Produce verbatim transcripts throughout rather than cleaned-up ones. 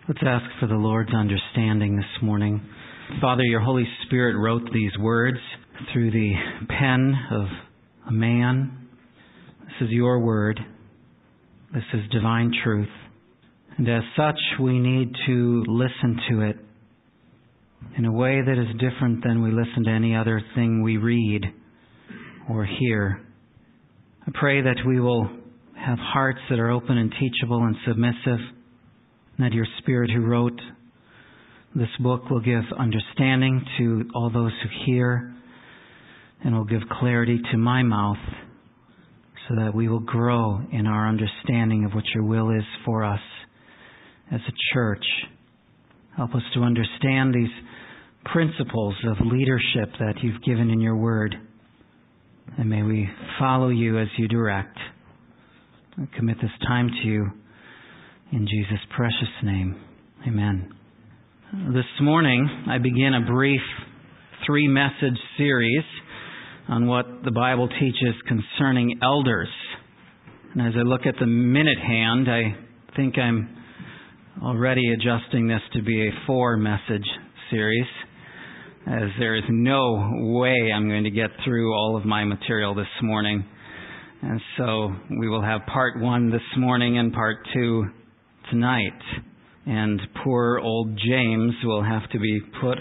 Let's ask for the Lord's understanding this morning. Father, your Holy Spirit wrote these words through the pen of a man. This is your word. This is divine truth. And as such, we need to listen to it in a way that is different than we listen to any other thing we read or hear. I pray that we will have hearts that are open and teachable and submissive, and that your Spirit who wrote this book will give understanding to all those who hear, and will give clarity to my mouth, so that we will grow in our understanding of what your will is for us as a church. Help us to understand these principles of leadership that you've given in your word. And may we follow you as you direct. I commit this time to you in Jesus' precious name. Amen. This morning, I begin a brief three-message series on what the Bible teaches concerning elders. And as I look at the minute hand, I think I'm already adjusting this to be a four-message series, as there is no way I'm going to get through all of my material this morning. And so we will have part one this morning and part two tonight. And poor old James will have to be put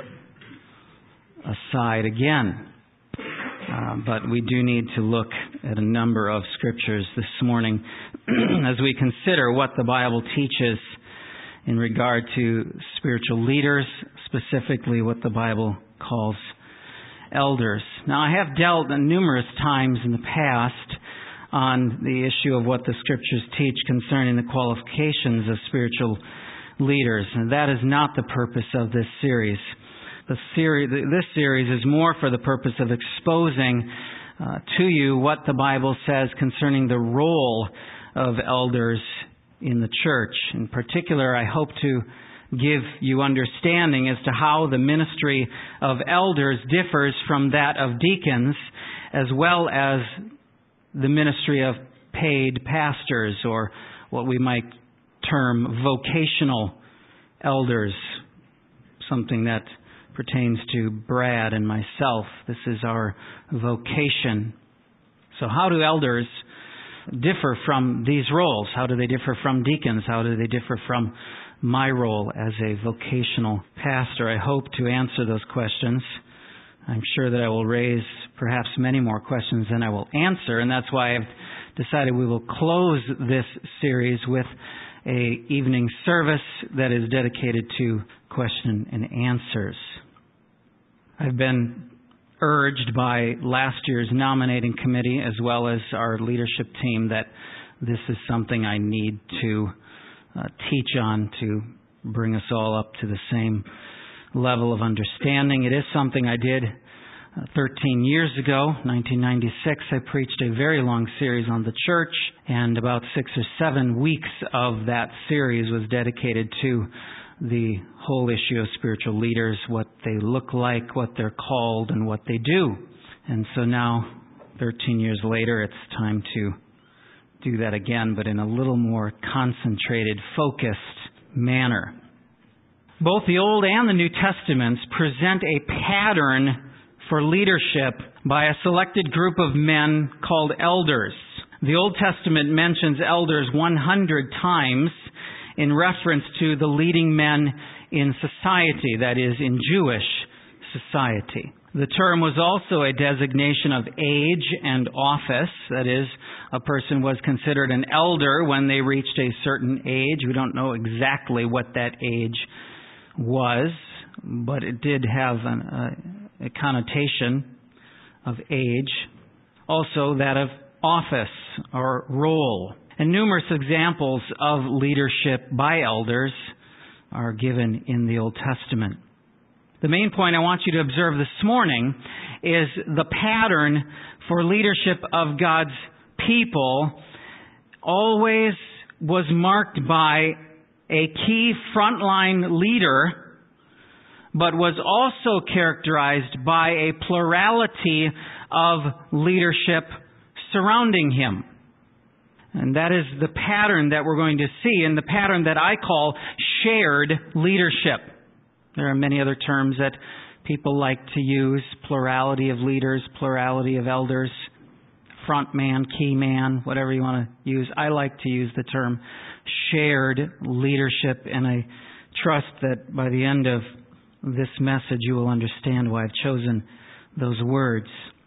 aside again. Uh, but we do need to look at a number of scriptures this morning as we consider what the Bible teaches in regard to spiritual leaders, specifically what the Bible calls elders. Now, I have dealt numerous times in the past on the issue of what the Scriptures teach concerning the qualifications of spiritual leaders, and that is not the purpose of this series. The series, this series is more for the purpose of exposing uh, to you what the Bible says concerning the role of elders in the church. In particular, I hope to give you understanding as to how the ministry of elders differs from that of deacons, as well as the ministry of paid pastors, or what we might term vocational elders, something that pertains to Brad and myself. This is our vocation. So how do elders differ from these roles? How do they differ from deacons? How do they differ from my role as a vocational pastor? I hope to answer those questions. I'm sure that I will raise perhaps many more questions than I will answer, and that's why I've decided we will close this series with a evening service that is dedicated to question and answers. I've been urged by last year's nominating committee as well as our leadership team that this is something I need to uh, teach on to bring us all up to the same level of understanding. It is something I did uh, thirteen years ago, nineteen ninety-six. I preached a very long series on the church, and about six or seven weeks of that series was dedicated to the whole issue of spiritual leaders, what they look like, what they're called, and what they do. And so now, thirteen years later, it's time to do that again, but in a little more concentrated, focused manner. Both the Old and the New Testaments present a pattern for leadership by a selected group of men called elders. The Old Testament mentions elders one hundred times in reference to the leading men in society, that is, in Jewish society. The term was also a designation of age and office, that is, a person was considered an elder when they reached a certain age. We don't know exactly what that age was, but it did have an, a, a connotation of age. Also that of office or role. And numerous examples of leadership by elders are given in the Old Testament. The main point I want you to observe this morning is the pattern for leadership of God's people always was marked by a key frontline leader, but was also characterized by a plurality of leadership surrounding him. And that is the pattern that we're going to see, and the pattern that I call shared leadership. There are many other terms that people like to use: plurality of leaders, plurality of elders, front man, key man, whatever you want to use. I like to use the term shared leadership, and I trust that by the end of this message you will understand why I've chosen those words.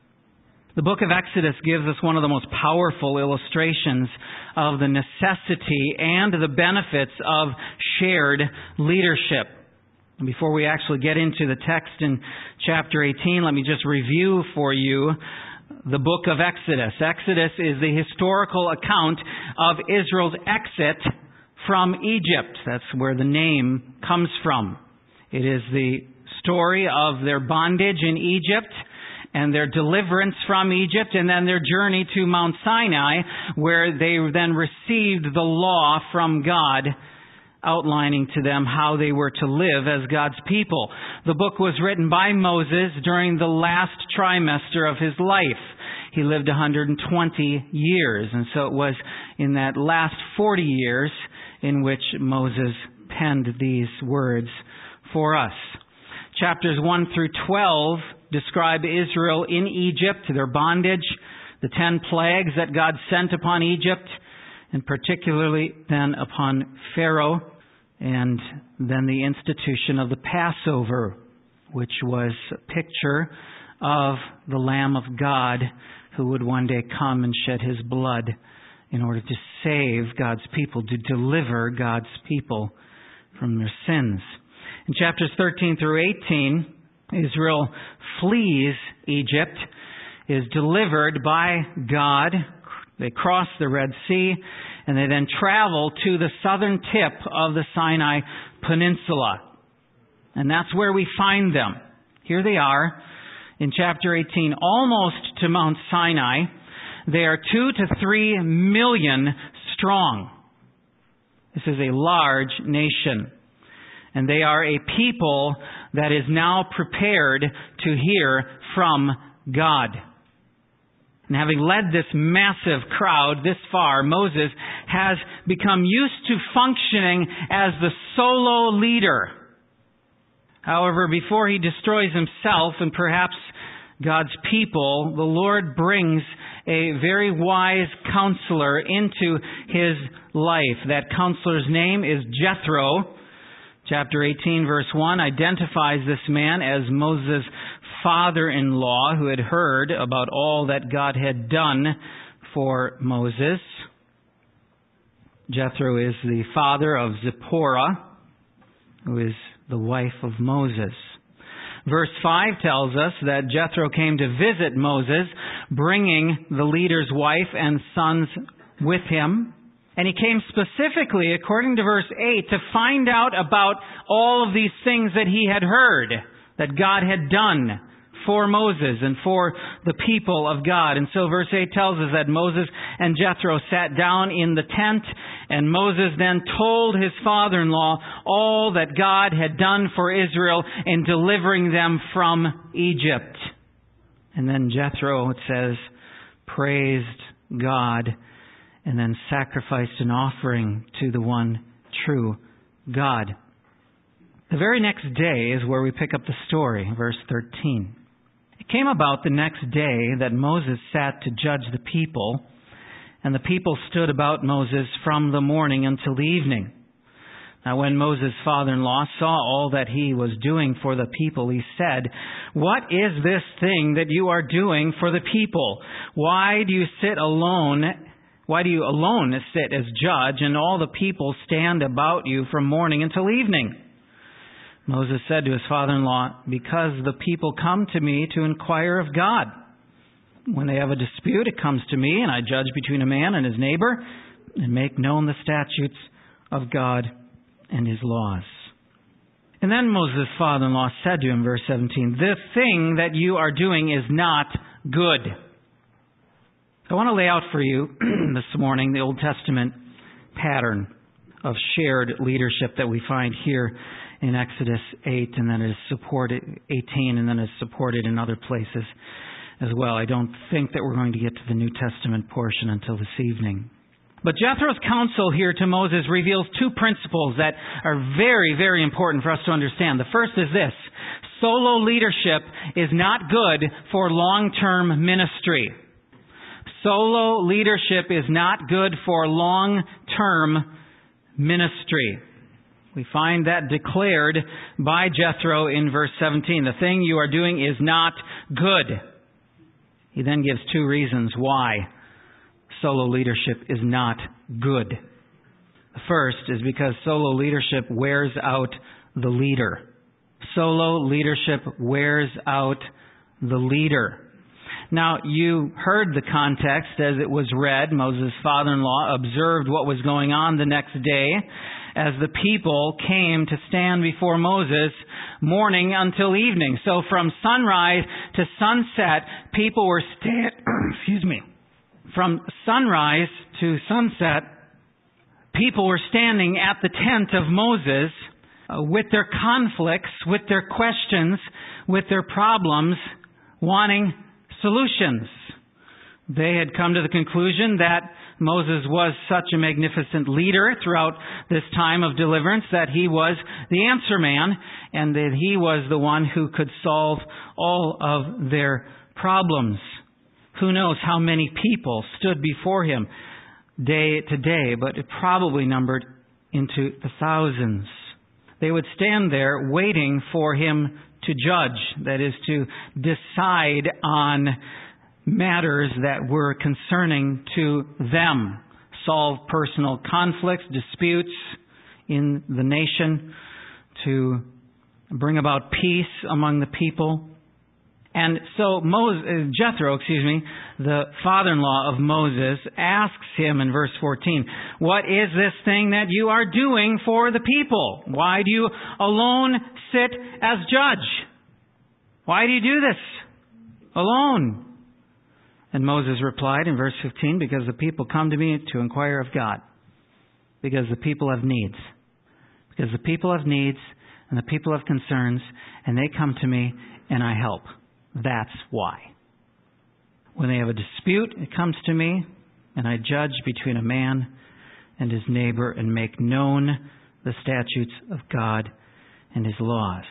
The book of Exodus gives us one of the most powerful illustrations of the necessity and the benefits of shared leadership. And before we actually get into the text in chapter eighteen, let me just review for you the book of Exodus. Exodus is the historical account of Israel's exit from Egypt. That's where the name comes from. It is the story of their bondage in Egypt and their deliverance from Egypt, and then their journey to Mount Sinai, where they then received the law from God, outlining to them how they were to live as God's people. The book was written by Moses during the last trimester of his life. He lived one hundred twenty years, and so it was in that last forty years in which Moses penned these words for us. Chapters one through twelve describe Israel in Egypt, their bondage, the ten plagues that God sent upon Egypt, and particularly then upon Pharaoh, and then the institution of the Passover, which was a picture of the Lamb of God who would one day come and shed his blood in order to save God's people, to deliver God's people from their sins. In chapters thirteen through eighteen, Israel flees Egypt, is delivered by God. They cross the Red Sea, and they then travel to the southern tip of the Sinai Peninsula. And that's where we find them. Here they are in chapter eighteen, almost to Mount Sinai. They are two to three million strong. This is a large nation. And they are a people that is now prepared to hear from God. And having led this massive crowd this far, Moses has become used to functioning as the solo leader. However, before he destroys himself and perhaps God's people, the Lord brings a very wise counselor into his life. That counselor's name is Jethro. Chapter eighteen, verse one, identifies this man as Moses' father-in-law, who had heard about all that God had done for Moses. Jethro is the father of Zipporah, who is the wife of Moses. Verse five tells us that Jethro came to visit Moses, bringing the leader's wife and sons with him. And he came specifically, according to verse eight, to find out about all of these things that he had heard, that God had done for Moses and for the people of God. And so verse eight tells us that Moses and Jethro sat down in the tent, and Moses then told his father-in-law all that God had done for Israel in delivering them from Egypt. And then Jethro, it says, praised God, and then sacrificed an offering to the one true God. The very next day is where we pick up the story, verse thirteen. It came about the next day that Moses sat to judge the people, and the people stood about Moses from the morning until the evening. Now when Moses' father-in-law saw all that he was doing for the people, he said, "What is this thing that you are doing for the people? Why do you sit alone? Why do you alone sit as judge, and all the people stand about you from morning until evening?" Moses said to his father-in-law, "Because the people come to me to inquire of God. When they have a dispute, it comes to me, and I judge between a man and his neighbor, and make known the statutes of God and his laws." And then Moses' father-in-law said to him, verse seventeen, "The thing that you are doing is not good." I want to lay out for you this morning the Old Testament pattern of shared leadership that we find here in Exodus eight, and then it is supported, eighteen, and then it is supported in other places as well. I don't think that we're going to get to the New Testament portion until this evening. But Jethro's counsel here to Moses reveals two principles that are very, very important for us to understand. The first is this: solo leadership is not good for long-term ministry. Solo leadership is not good for long-term ministry. We find that declared by Jethro in verse seventeen. The thing you are doing is not good. He then gives two reasons why solo leadership is not good. The first is because solo leadership wears out the leader. Solo leadership wears out the leader. Now, you heard the context as it was read. Moses' father-in-law observed what was going on the next day as the people came to stand before Moses morning until evening. So from sunrise to sunset, people were sta- excuse me. From sunrise to sunset, people were standing at the tent of Moses uh, with their conflicts, with their questions, with their problems, wanting solutions. They had come to the conclusion that Moses was such a magnificent leader throughout this time of deliverance that he was the answer man and that he was the one who could solve all of their problems. Who knows how many people stood before him day to day, but it probably numbered into the thousands. They would stand there waiting for him to judge, that is, to decide on matters that were concerning to them, solve personal conflicts, disputes in the nation, to bring about peace among the people. And so Moses, Jethro, excuse me, the father-in-law of Moses, asks him in verse fourteen, "What is this thing that you are doing for the people? Why do you alone sit as judge? Why do you do this alone?" And Moses replied in verse fifteen, "Because the people come to me to inquire of God." Because the people have needs. Because the people have needs and the people have concerns, and they come to me and I help. That's why. When they have a dispute, it comes to me, and I judge between a man and his neighbor and make known the statutes of God and His laws.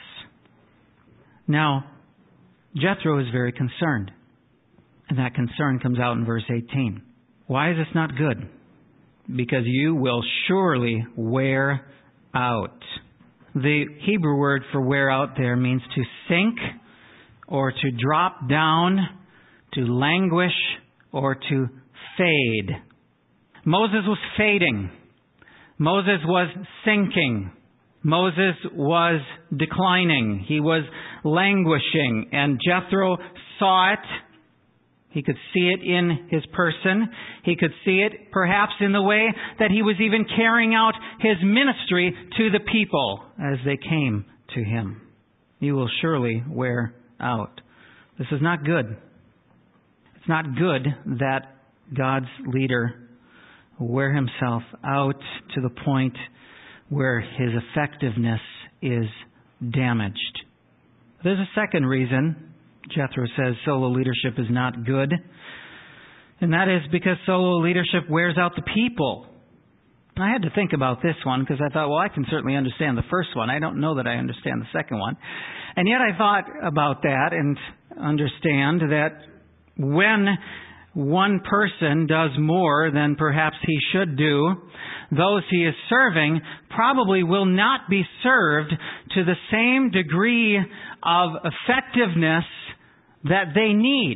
Now, Jethro is very concerned, and that concern comes out in verse eighteen. Why is this not good? Because you will surely wear out. The Hebrew word for wear out there means to sink, or to drop down, to languish, or to fade. Moses was fading. Moses was sinking. Moses was declining. He was languishing. And Jethro saw it. He could see it in his person. He could see it perhaps in the way that he was even carrying out his ministry to the people as they came to him. You will surely wear out. This is not good. It's not good that God's leader will wear himself out to the point where his effectiveness is damaged. There's a second reason Jethro says solo leadership is not good, and that is because solo leadership wears out the people. I had to think about this one because I thought, well, I can certainly understand the first one. I don't know that I understand the second one. And yet I thought about that and understand that when one person does more than perhaps he should do, those he is serving probably will not be served to the same degree of effectiveness that they need.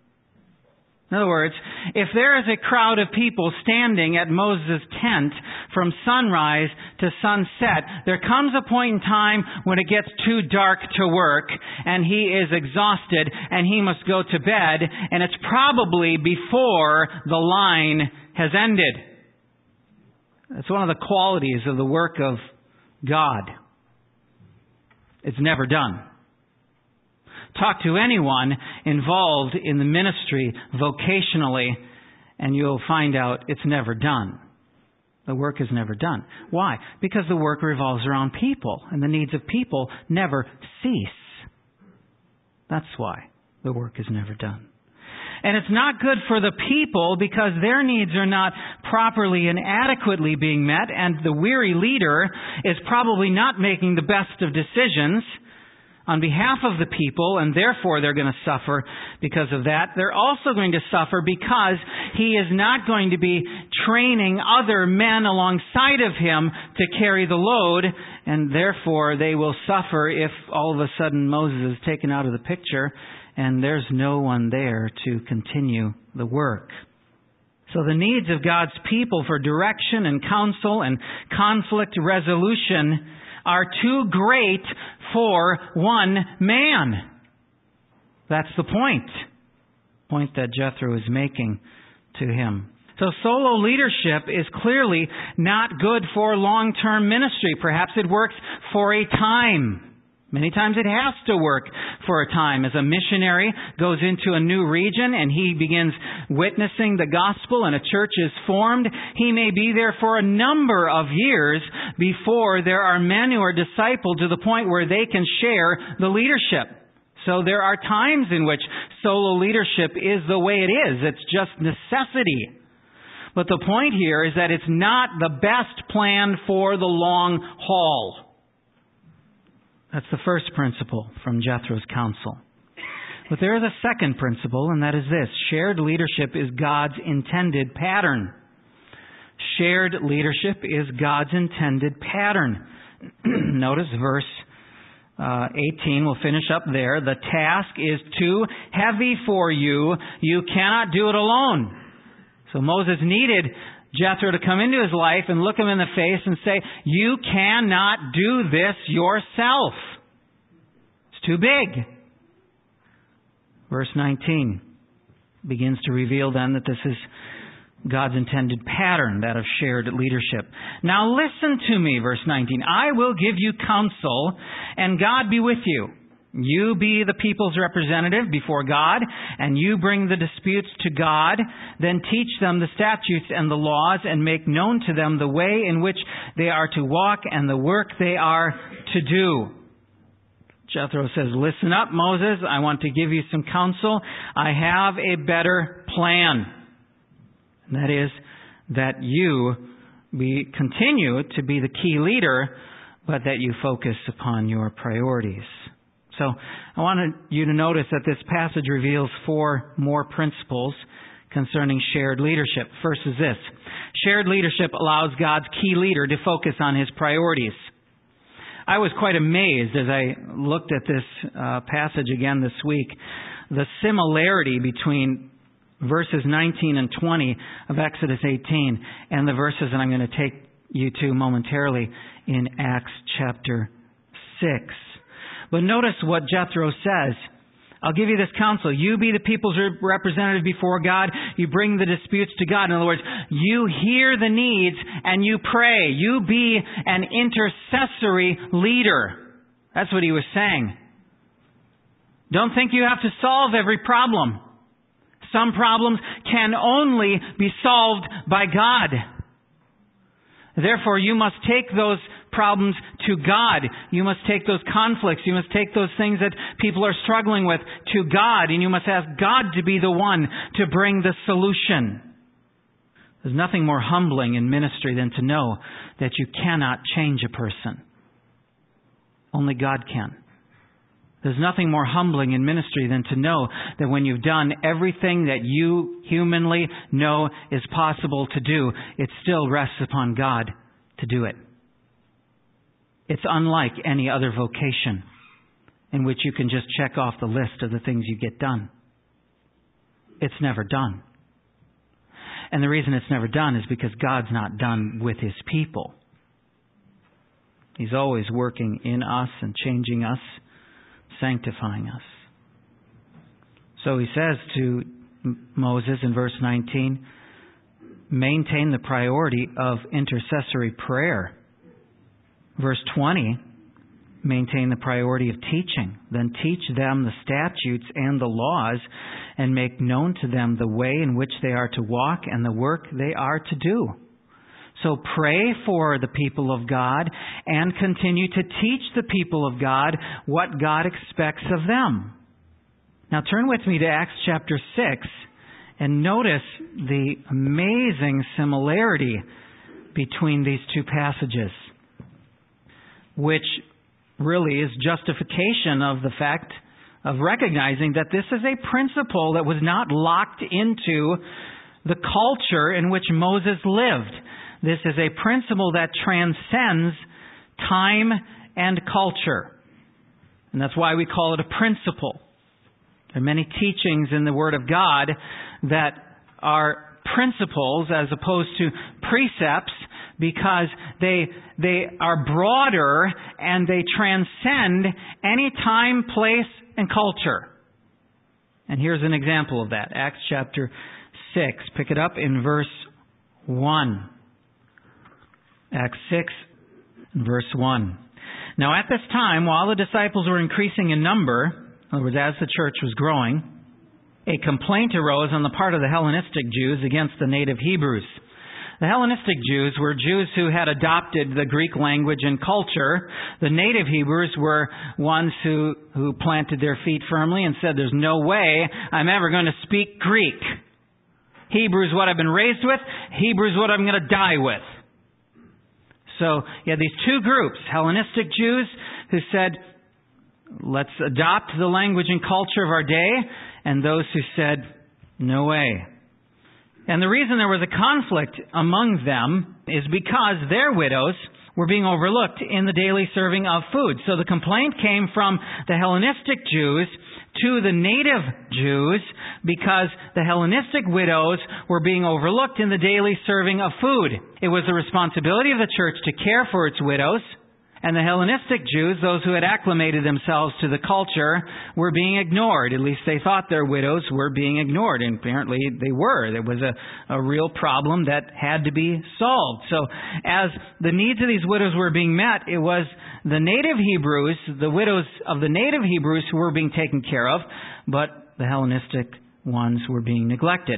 In other words, if there is a crowd of people standing at Moses' tent from sunrise to sunset, there comes a point in time when it gets too dark to work and he is exhausted and he must go to bed, and it's probably before the line has ended. It's one of the qualities of the work of God. It's never done. Talk to anyone involved in the ministry vocationally, and you'll find out it's never done. The work is never done. Why? Because the work revolves around people, and the needs of people never cease. That's why the work is never done. And it's not good for the people because their needs are not properly and adequately being met, and the weary leader is probably not making the best of decisions on behalf of the people, and therefore they're going to suffer because of that. They're also going to suffer because he is not going to be training other men alongside of him to carry the load, and therefore they will suffer if all of a sudden Moses is taken out of the picture and there's no one there to continue the work. So the needs of God's people for direction and counsel and conflict resolution are too great for one man. That's the point. Point that Jethro is making to him. So solo leadership is clearly not good for long-term ministry. Perhaps it works for a time. Many times it has to work for a time. As a missionary goes into a new region and he begins witnessing the gospel and a church is formed, he may be there for a number of years before there are men who are discipled to the point where they can share the leadership. So there are times in which solo leadership is the way it is. It's just necessity. But the point here is that it's not the best plan for the long haul. That's the first principle from Jethro's counsel. But there is a second principle, and that is this. Shared leadership is God's intended pattern. Shared leadership is God's intended pattern. Notice verse uh, eighteen. We'll finish up there. The task is too heavy for you. You cannot do it alone. So Moses needed Jethro to come into his life and look him in the face and say, you cannot do this yourself. It's too big. Verse nineteen begins to reveal then that this is God's intended pattern, that of shared leadership. Now listen to me, verse nineteen. I will give you counsel, and God be with you. You be the people's representative before God, and you bring the disputes to God. Then teach them the statutes and the laws, and make known to them the way in which they are to walk and the work they are to do. Jethro says, listen up, Moses. I want to give you some counsel. I have a better plan. And that is that you be, continue to be the key leader, but that you focus upon your priorities. So I wanted you to notice that this passage reveals four more principles concerning shared leadership. First is this. Shared leadership allows God's key leader to focus on his priorities. I was quite amazed as I looked at this uh, passage again this week, the similarity between verses nineteen and twenty of Exodus eighteen and the verses that I'm going to take you to momentarily in Acts chapter six. But notice what Jethro says. I'll give you this counsel. You be the people's representative before God. You bring the disputes to God. In other words, you hear the needs and you pray. You be an intercessory leader. That's what he was saying. Don't think you have to solve every problem. Some problems can only be solved by God. Therefore, you must take those problems to God. You must take those conflicts. You must take those things that people are struggling with to God. And you must ask God to be the one to bring the solution. There's nothing more humbling in ministry than to know that you cannot change a person. Only God can. There's nothing more humbling in ministry than to know that when you've done everything that you humanly know is possible to do, it still rests upon God to do it. It's unlike any other vocation in which you can just check off the list of the things you get done. It's never done. And the reason it's never done is because God's not done with His people. He's always working in us and changing us, sanctifying us. So He says to Moses in verse nineteen, maintain the priority of intercessory prayer. Verse twenty, maintain the priority of teaching. Then teach them the statutes and the laws, and make known to them the way in which they are to walk and the work they are to do. So pray for the people of God and continue to teach the people of God what God expects of them. Now turn with me to Acts chapter six And notice the amazing similarity between these two passages, which really is justification of the fact of recognizing that this is a principle that was not locked into the culture in which Moses lived. This is a principle that transcends time and culture. And that's why we call it a principle. There are many teachings in the Word of God that are principles as opposed to precepts, because they they are broader and they transcend any time, place, and culture. And here's an example of that. Acts chapter six. Pick it up in verse one. Acts six, verse one. Now at this time, while the disciples were increasing in number, in other words, as the church was growing, a complaint arose on the part of the Hellenistic Jews against the native Hebrews. The Hellenistic Jews were Jews who had adopted the Greek language and culture. The native Hebrews were ones who, who planted their feet firmly and said, there's no way I'm ever going to speak Greek. Hebrew is what I've been raised with. Hebrew is what I'm going to die with. So you had these two groups, Hellenistic Jews who said, let's adopt the language and culture of our day, and those who said, no way. And the reason there was a conflict among them is because their widows were being overlooked in the daily serving of food. So the complaint came from the Hellenistic Jews to the native Jews because the Hellenistic widows were being overlooked in the daily serving of food. It was the responsibility of the church to care for its widows. And the Hellenistic Jews, those who had acclimated themselves to the culture, were being ignored. At least they thought their widows were being ignored. And apparently they were. There was a, a real problem that had to be solved. So as the needs of these widows were being met, it was the native Hebrews, the widows of the native Hebrews who were being taken care of, but the Hellenistic ones were being neglected.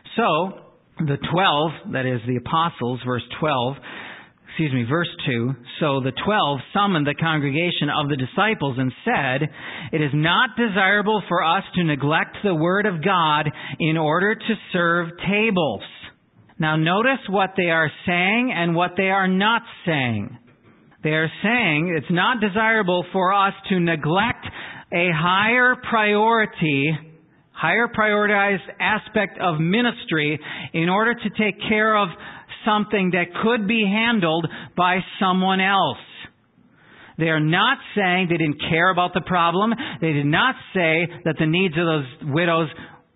So the twelve, that is the apostles, verse twelve, Excuse me, verse two. So the twelve summoned the congregation of the disciples and said, it is not desirable for us to neglect the word of God in order to serve tables. Now notice what they are saying and what they are not saying. They are saying it's not desirable for us to neglect a higher priority, higher prioritized aspect of ministry in order to take care of something that could be handled by someone else. They are not saying they didn't care about the problem. They did not say that the needs of those widows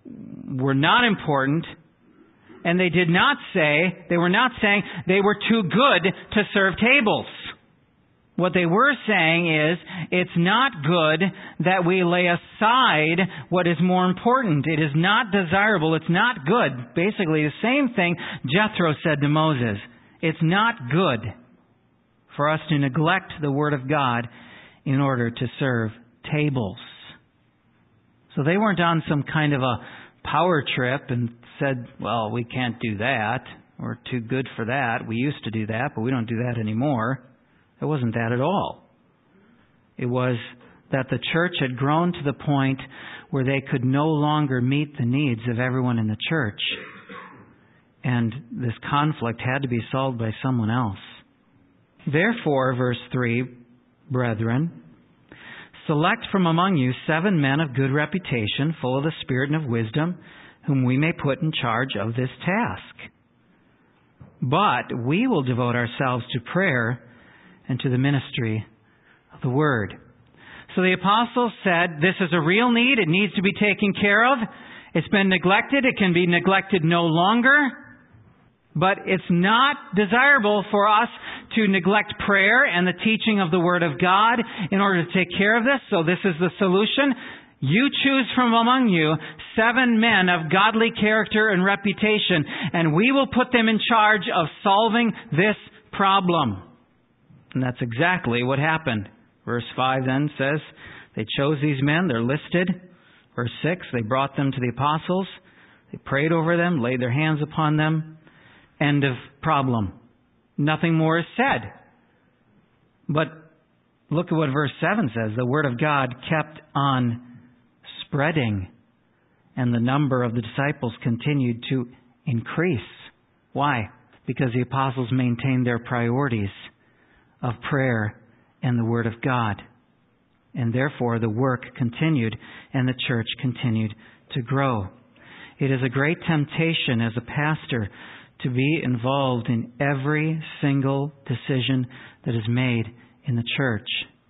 were not important. And they did not say, they were not saying they were too good to serve tables. What they were saying is, it's not good that we lay aside what is more important. It is not desirable. It's not good. Basically, the same thing Jethro said to Moses. It's not good for us to neglect the Word of God in order to serve tables. So they weren't on some kind of a power trip and said, well, we can't do that. We're too good for that. We used to do that, but we don't do that anymore. It wasn't that at all. It was that the church had grown to the point where they could no longer meet the needs of everyone in the church. And this conflict had to be solved by someone else. Therefore, verse three, brethren, select from among you seven men of good reputation, full of the Spirit and of wisdom, whom we may put in charge of this task. But we will devote ourselves to prayer and to the ministry of the Word. So the apostles said, this is a real need. It needs to be taken care of. It's been neglected. It can be neglected no longer. But it's not desirable for us to neglect prayer and the teaching of the Word of God in order to take care of this. So this is the solution. You choose from among you seven men of godly character and reputation, and we will put them in charge of solving this problem. And that's exactly what happened. Verse five then says, they chose these men, they're listed. Verse six, they brought them to the apostles. They prayed over them, laid their hands upon them. End of problem. Nothing more is said. But look at what verse seven says. The word of God kept on spreading and the number of the disciples continued to increase. Why? Because the apostles maintained their priorities of prayer and the Word of God. And therefore the work continued and the church continued to grow. It is a great temptation as a pastor to be involved in every single decision that is made in the church.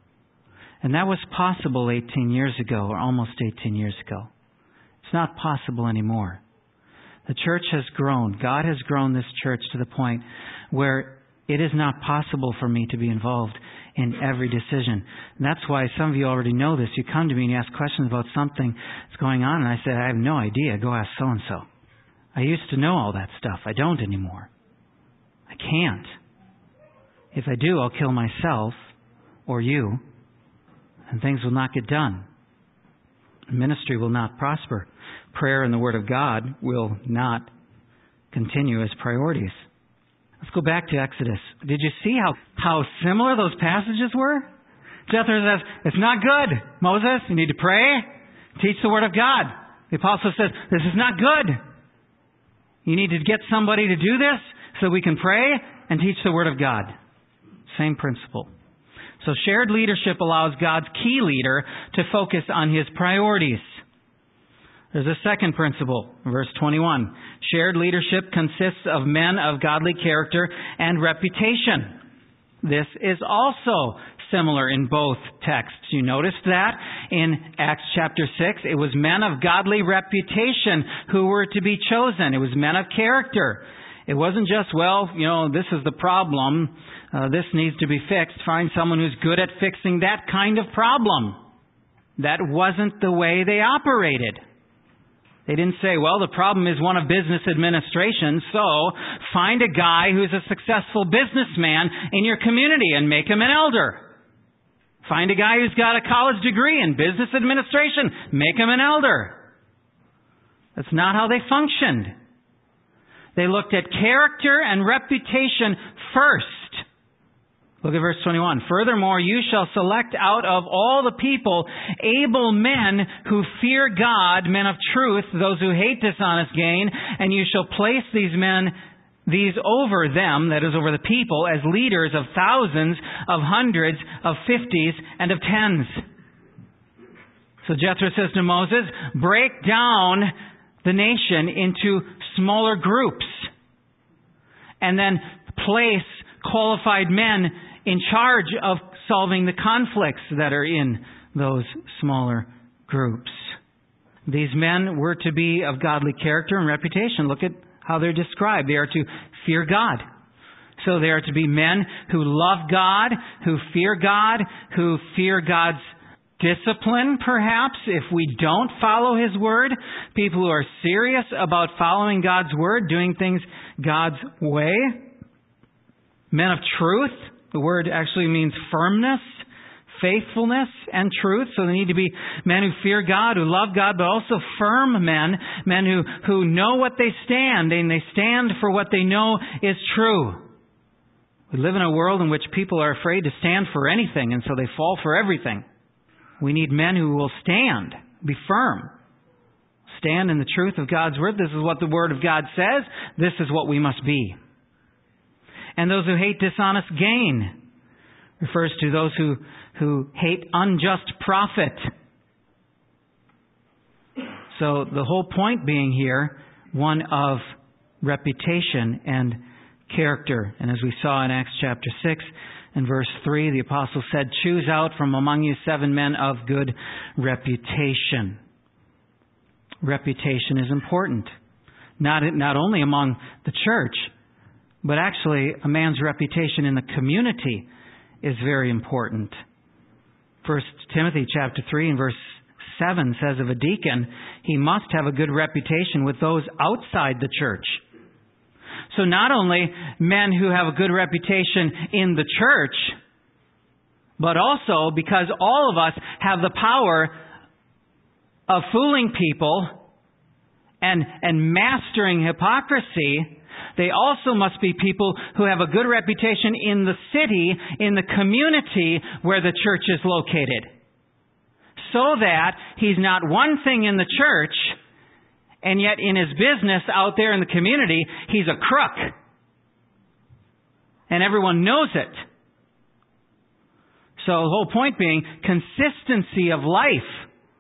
And that was possible eighteen years ago, or almost eighteen years ago. It's not possible anymore. The church has grown. God has grown this church to the point where it is not possible for me to be involved in every decision. And that's why some of you already know this. You come to me and you ask questions about something that's going on, and I say, I have no idea. Go ask so-and-so. I used to know all that stuff. I don't anymore. I can't. If I do, I'll kill myself or you, and things will not get done. Ministry will not prosper. Prayer and the Word of God will not continue as priorities. Let's go back to Exodus. Did you see how, how similar those passages were? Jethro says, it's not good, Moses. You need to pray. Teach the Word of God. The apostle says, this is not good. You need to get somebody to do this so we can pray and teach the Word of God. Same principle. So shared leadership allows God's key leader to focus on His priorities. There's a second principle, verse twenty-one. Shared leadership consists of men of godly character and reputation. This is also similar in both texts. You noticed that in Acts chapter six. It was men of godly reputation who were to be chosen. It was men of character. It wasn't just, well, you know, this is the problem. Uh, this needs to be fixed. Find someone who's good at fixing that kind of problem. That wasn't the way they operated. They didn't say, well, the problem is one of business administration, so find a guy who's a successful businessman in your community and make him an elder. Find a guy who's got a college degree in business administration, make him an elder. That's not how they functioned. They looked at character and reputation first. Look at verse twenty-one. Furthermore, you shall select out of all the people able men who fear God, men of truth, those who hate dishonest gain, and you shall place these men, these over them, that is over the people, as leaders of thousands, of hundreds, of fifties, and of tens. So Jethro says to Moses, break down the nation into smaller groups, and then place qualified men in charge of solving the conflicts that are in those smaller groups. These men were to be of godly character and reputation. Look at how they're described. They are to fear God. So they are to be men who love God, who fear God, who fear God's discipline, perhaps, if we don't follow His Word. People who are serious about following God's Word, doing things God's way. Men of truth. The word actually means firmness, faithfulness, and truth. So they need to be men who fear God, who love God, but also firm men, men who, who know what they stand, and they stand for what they know is true. We live in a world in which people are afraid to stand for anything, and so they fall for everything. We need men who will stand, be firm, stand in the truth of God's Word. This is what the Word of God says. This is what we must be. And those who hate dishonest gain refers to those who, who hate unjust profit. So the whole point being here, one of reputation and character. And as we saw in Acts chapter six and verse three, the apostle said, choose out from among you seven men of good reputation. Reputation is important. Not, not only among the church, but actually, a man's reputation in the community is very important. First Timothy chapter three and verse seven says of a deacon, he must have a good reputation with those outside the church. So not only men who have a good reputation in the church, but also because all of us have the power of fooling people and, and mastering hypocrisy, they also must be people who have a good reputation in the city, in the community where the church is located. So that he's not one thing in the church And yet in his business out there in the community, he's a crook. And everyone knows it. So the whole point being consistency of life.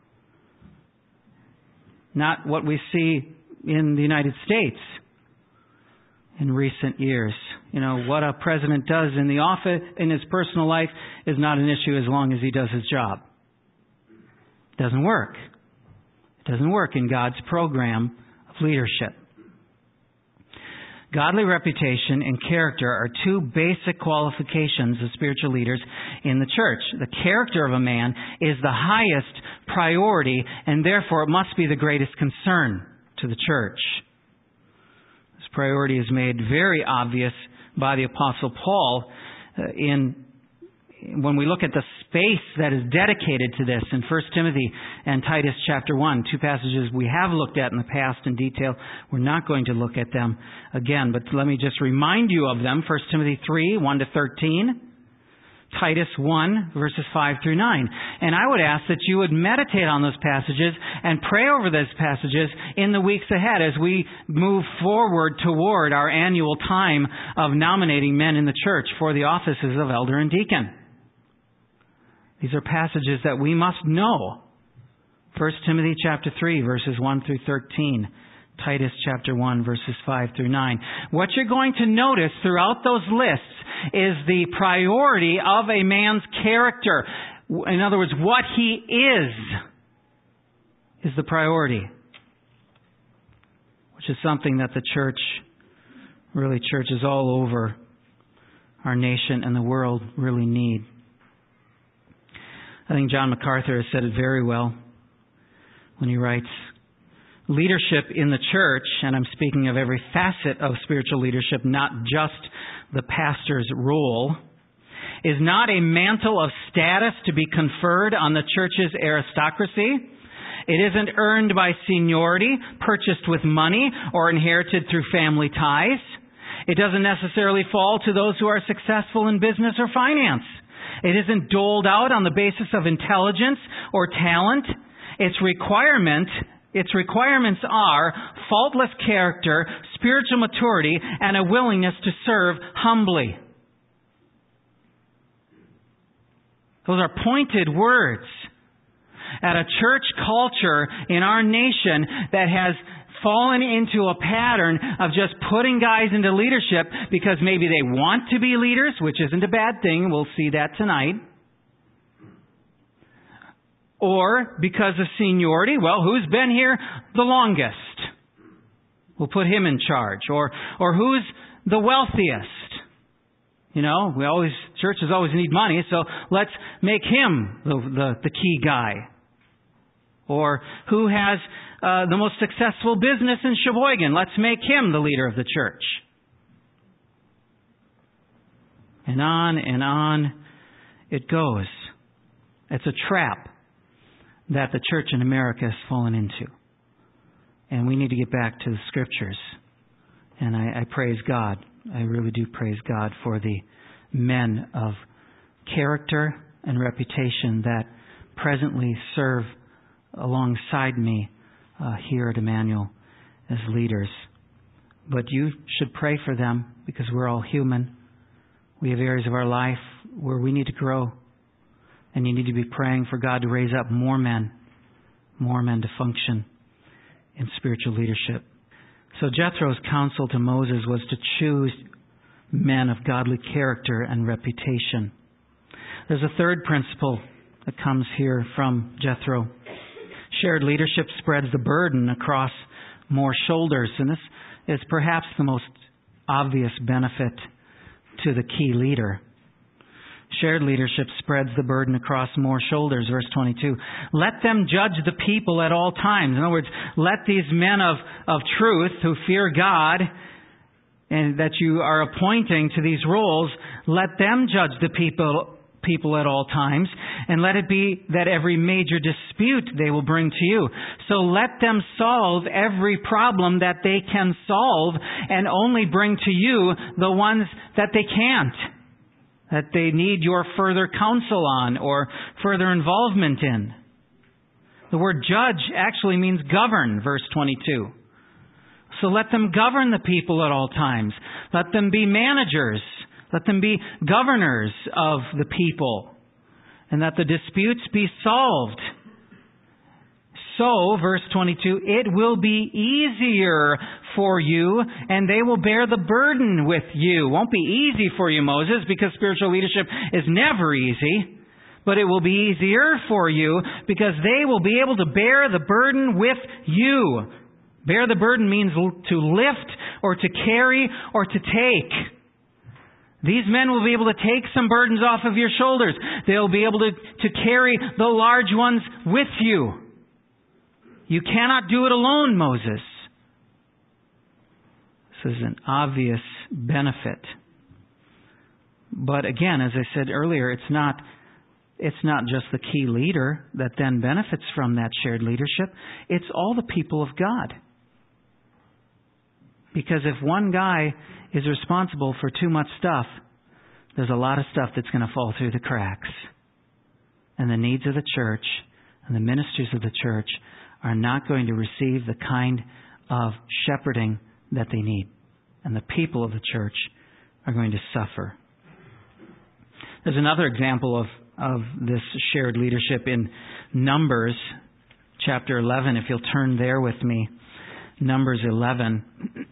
Not what we see in the United States in recent years. You know, what a president does in the office, in his personal life, is not an issue as long as he does his job. It doesn't work. It doesn't work in God's program of leadership. Godly reputation and character are two basic qualifications of spiritual leaders in the church. The character of a man is the highest priority, and therefore it must be the greatest concern to the church. This priority is made very obvious by the Apostle Paul uh, in when we look at the space that is dedicated to this in First Timothy and Titus chapter one, two passages we have looked at in the past in detail. We're not going to look at them again, but let me just remind you of them. First Timothy three, one to thirteen, Titus one, verses five through nine. And I would ask that you would meditate on those passages and pray over those passages in the weeks ahead as we move forward toward our annual time of nominating men in the church for the offices of elder and deacon. These are passages that we must know. First Timothy chapter three, verses one through thirteen. Titus chapter one, verses five through nine. What you're going to notice throughout those lists is the priority of a man's character. In other words, what he is, is the priority. Which is something that the church, really churches all over our nation and the world really need. I think John MacArthur has said it very well when he writes, leadership in the church, and I'm speaking of every facet of spiritual leadership, not just the pastor's role, is not a mantle of status to be conferred on the church's aristocracy. It isn't earned by seniority, purchased with money, or inherited through family ties. It doesn't necessarily fall to those who are successful in business or finance. It isn't doled out on the basis of intelligence or talent. Its requirement, its requirements are faultless character, spiritual maturity, and a willingness to serve humbly. Those are pointed words. At a church culture in our nation that has fallen into a pattern of just putting guys into leadership because maybe they want to be leaders, which isn't a bad thing. We'll see that tonight. Or because of seniority, well, who's been here the longest? We'll put him in charge. Or or who's the wealthiest? You know, we always churches always need money, so let's make him the the, the key guy. Or who has uh, the most successful business in Sheboygan? Let's make him the leader of the church. And on and on it goes. It's a trap that the church in America has fallen into. And we need to get back to the Scriptures. And I, I praise God. I really do praise God for the men of character and reputation that presently serve alongside me uh, here at Emmanuel as leaders. But you should pray for them because we're all human. We have areas of our life where we need to grow. And you need to be praying for God to raise up more men, more men to function in spiritual leadership. So Jethro's counsel to Moses was to choose men of godly character and reputation. There's a third principle that comes here from Jethro. Shared leadership spreads the burden across more shoulders, and this is perhaps the most obvious benefit to the key leader. Shared leadership spreads the burden across more shoulders. Verse twenty-two. Let them judge the people at all times. In other words, let these men of, of truth who fear God and that you are appointing to these roles, let them judge the people people at all times, and let it be that every major dispute they will bring to you. So let them solve every problem that they can solve and only bring to you the ones that they can't, that they need your further counsel on or further involvement in. The word judge actually means govern, verse twenty-two. So let them govern the people at all times. Let them be managers. Let them be governors of the people. And that the disputes be solved. So, verse twenty-two, it will be easier for you, and they will bear the burden with you. Won't be easy for you, Moses, because spiritual leadership is never easy. But it will be easier for you because they will be able to bear the burden with you. Bear the burden means to lift or to carry or to take. These men will be able to take some burdens off of your shoulders. They'll be able to, to carry the large ones with you. You cannot do it alone, Moses. This is an obvious benefit. But again, as I said earlier, it's not it's not just the key leader that then benefits from that shared leadership. It's all the people of God. Because if one guy is responsible for too much stuff, there's a lot of stuff that's going to fall through the cracks. And the needs of the church and the ministries of the church are not going to receive the kind of shepherding that they need. And the people of the church are going to suffer. There's another example of, of this shared leadership in Numbers chapter eleven. If you'll turn there with me. Numbers eleven.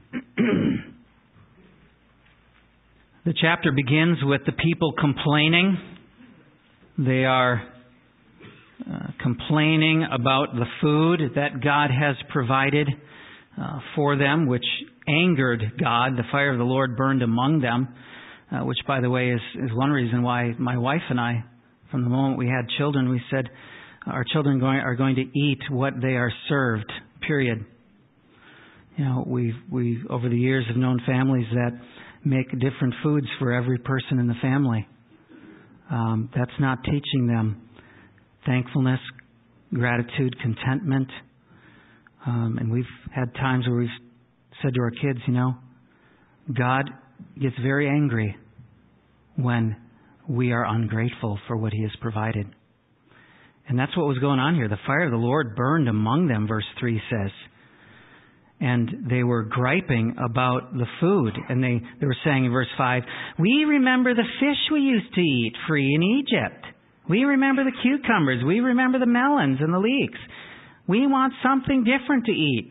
The chapter begins with the people complaining. They are uh, complaining about the food that God has provided uh, for them, which angered God. The fire of the Lord burned among them, uh, which, by the way, is, is one reason why my wife and I, from the moment we had children, we said our children going, are going to eat what they are served, period. You know, we've, we've, over the years, have known families that make different foods for every person in the family. Um, that's not teaching them thankfulness, gratitude, contentment. Um, and we've had times where we've said to our kids, you know, God gets very angry when we are ungrateful for what He has provided. And that's what was going on here. The fire of the Lord burned among them, verse three says. And they were griping about the food. And they, they were saying in verse five, we remember the fish we used to eat free in Egypt. We remember the cucumbers. We remember the melons and the leeks. We want something different to eat.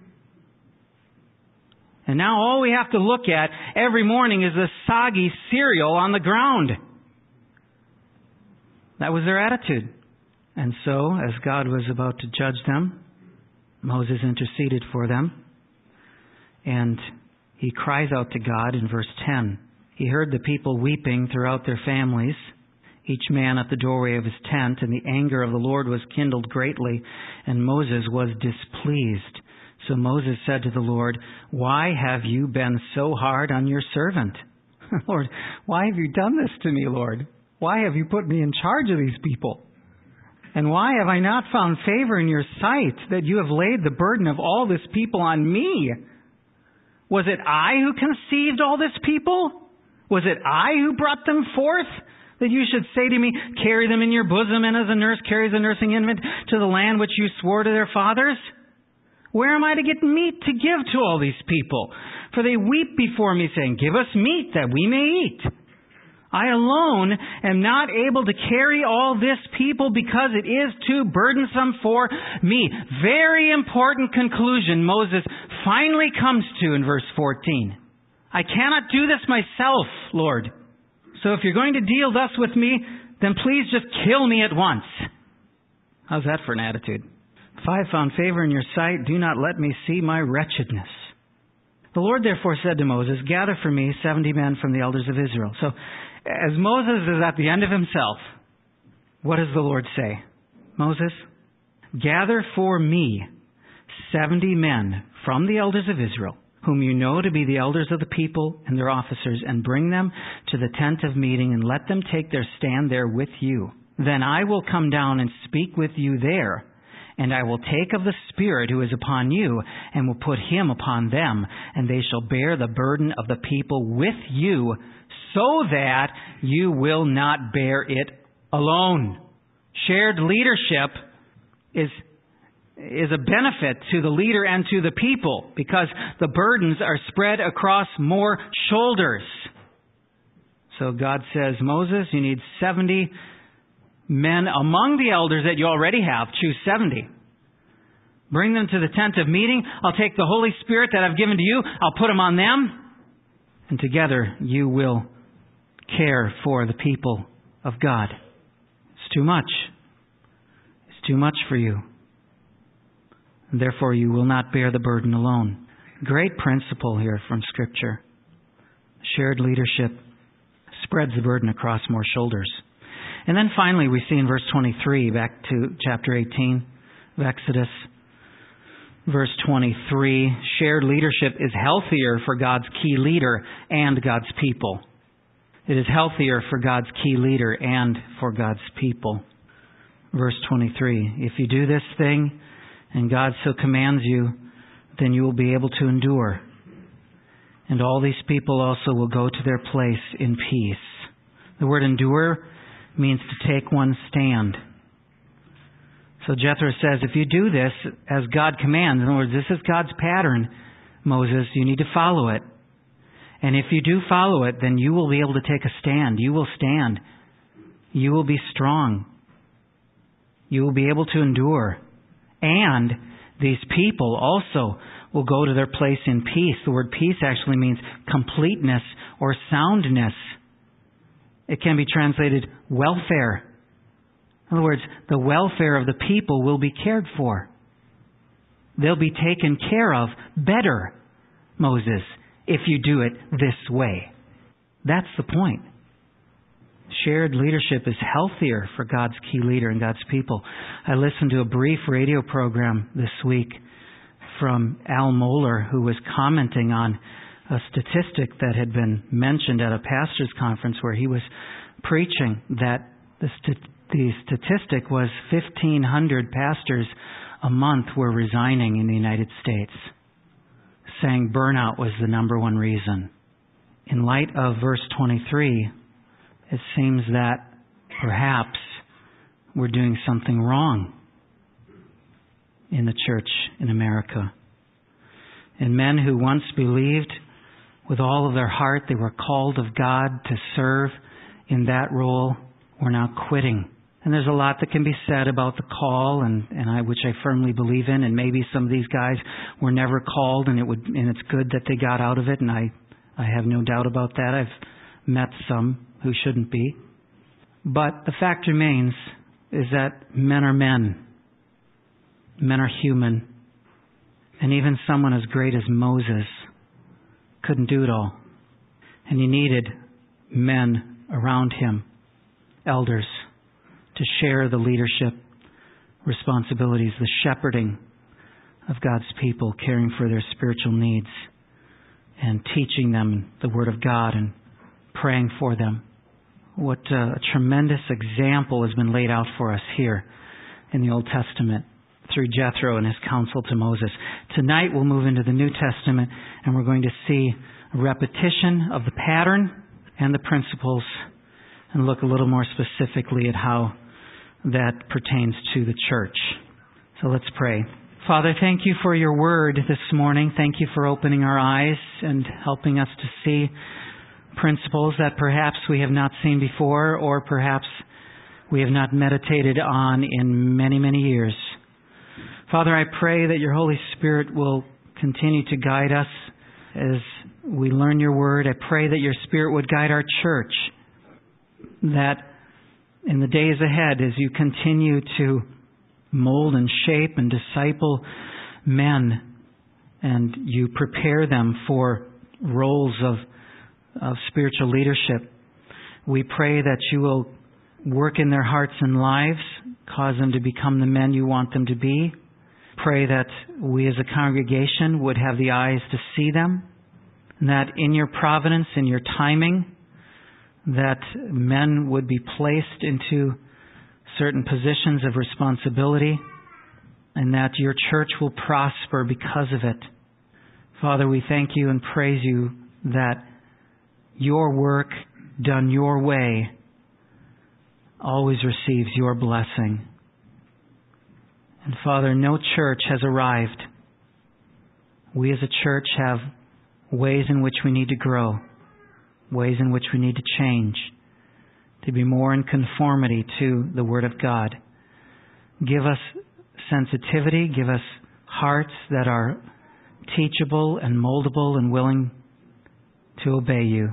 And now all we have to look at every morning is the soggy cereal on the ground. That was their attitude. And so, as God was about to judge them, Moses interceded for them, and he cries out to God in verse ten. He heard the people weeping throughout their families, each man at the doorway of his tent, and the anger of the Lord was kindled greatly, and Moses was displeased. So Moses said to the Lord, why have you been so hard on your servant? Lord, why have you done this to me, Lord? Why have you put me in charge of these people? And why have I not found favor in your sight that you have laid the burden of all this people on me? Was it I who conceived all this people? Was it I who brought them forth? That you should say to me, carry them in your bosom, and as a nurse carries a nursing infant to the land which you swore to their fathers? Where am I to get meat to give to all these people? For they weep before me, saying, give us meat that we may eat. I alone am not able to carry all this people because it is too burdensome for me. Very important conclusion Moses finally comes to in verse fourteen. I cannot do this myself, Lord. So if you're going to deal thus with me, then please just kill me at once. How's that for an attitude? If I have found favor in your sight, do not let me see my wretchedness. The Lord therefore said to Moses, gather for me seventy men from the elders of Israel. So, as Moses is at the end of himself, what does the Lord say? Moses, gather for me seventy men from the elders of Israel, whom you know to be the elders of the people and their officers, and bring them to the tent of meeting, and let them take their stand there with you. Then I will come down and speak with you there, and I will take of the Spirit who is upon you, and will put him upon them, and they shall bear the burden of the people with you, so that you will not bear it alone. Shared leadership is is a benefit to the leader and to the people because the burdens are spread across more shoulders. So God says, Moses, you need seventy men among the elders that you already have. Choose seventy. Bring them to the tent of meeting. I'll take the Holy Spirit that I've given to you. I'll put them on them. And together you will care for the people of God. It's too much. It's too much for you. And therefore you will not bear the burden alone. Great principle here from Scripture. Shared leadership spreads the burden across more shoulders. And then finally we see in verse twenty-three, back to chapter eighteen of Exodus, verse twenty-three, shared leadership is healthier for God's key leader and God's people. It is healthier for God's key leader and for God's people. Verse twenty-three, if you do this thing and God so commands you, then you will be able to endure. And all these people also will go to their place in peace. The word endure means to take one's stand. So Jethro says, if you do this as God commands, in other words, this is God's pattern, Moses, you need to follow it. And if you do follow it, then you will be able to take a stand. You will stand. You will be strong. You will be able to endure. And these people also will go to their place in peace. The word peace actually means completeness or soundness. It can be translated welfare. In other words, the welfare of the people will be cared for. They'll be taken care of better, Moses, if you do it this way. That's the point. Shared leadership is healthier for God's key leader and God's people. I listened to a brief radio program this week from Al Mohler, who was commenting on a statistic that had been mentioned at a pastor's conference where he was preaching that the, st- the statistic was fifteen hundred pastors a month were resigning in the United States, saying burnout was the number one reason. In light of verse twenty-three, it seems that perhaps we're doing something wrong in the church in America. And men who once believed with all of their heart they were called of God to serve in that role were now quitting. And there's a lot that can be said about the call, and, and I, which I firmly believe in. And maybe some of these guys were never called, and it would, and it's good that they got out of it. And I, I have no doubt about that. I've met some who shouldn't be. But the fact remains is that men are men. Men are human. And even someone as great as Moses couldn't do it all. And he needed men around him, elders, to share the leadership responsibilities, the shepherding of God's people, caring for their spiritual needs and teaching them the Word of God and praying for them. What a tremendous example has been laid out for us here in the Old Testament through Jethro and his counsel to Moses. Tonight we'll move into the New Testament and we're going to see a repetition of the pattern and the principles and look a little more specifically at how that pertains to the church. So let's pray. Father, thank you for your word this morning. Thank you for opening our eyes and helping us to see principles that perhaps we have not seen before or perhaps we have not meditated on in many, many years. Father, I pray that your Holy Spirit will continue to guide us as we learn your word. I pray that your Spirit would guide our church, that in the days ahead, as you continue to mold and shape and disciple men and you prepare them for roles of, of spiritual leadership, we pray that you will work in their hearts and lives, cause them to become the men you want them to be. Pray that we as a congregation would have the eyes to see them, and that in your providence, in your timing, that men would be placed into certain positions of responsibility, and that your church will prosper because of it. Father, we thank you and praise you that your work done your way always receives your blessing. And Father, no church has arrived. We as a church have ways in which we need to grow, ways in which we need to change, to be more in conformity to the Word of God. Give us sensitivity, give us hearts that are teachable and moldable and willing to obey You.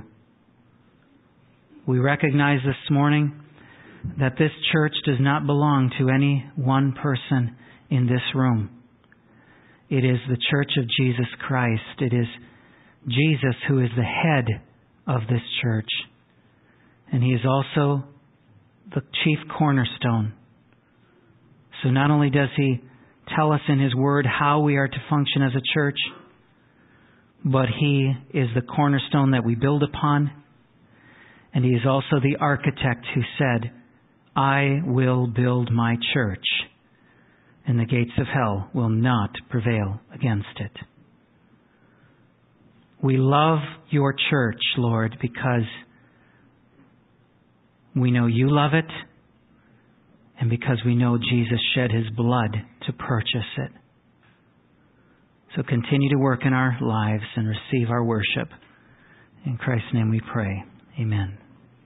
We recognize this morning that this church does not belong to any one person in this room. It is the church of Jesus Christ. It is Jesus who is the head of this church. And He is also the chief cornerstone. So not only does He tell us in His Word how we are to function as a church, but He is the cornerstone that we build upon. And He is also the architect who said, I will build my church, and the gates of hell will not prevail against it. We love Your church, Lord, because we know You love it, and because we know Jesus shed His blood to purchase it. So continue to work in our lives and receive our worship. In Christ's name we pray. Amen.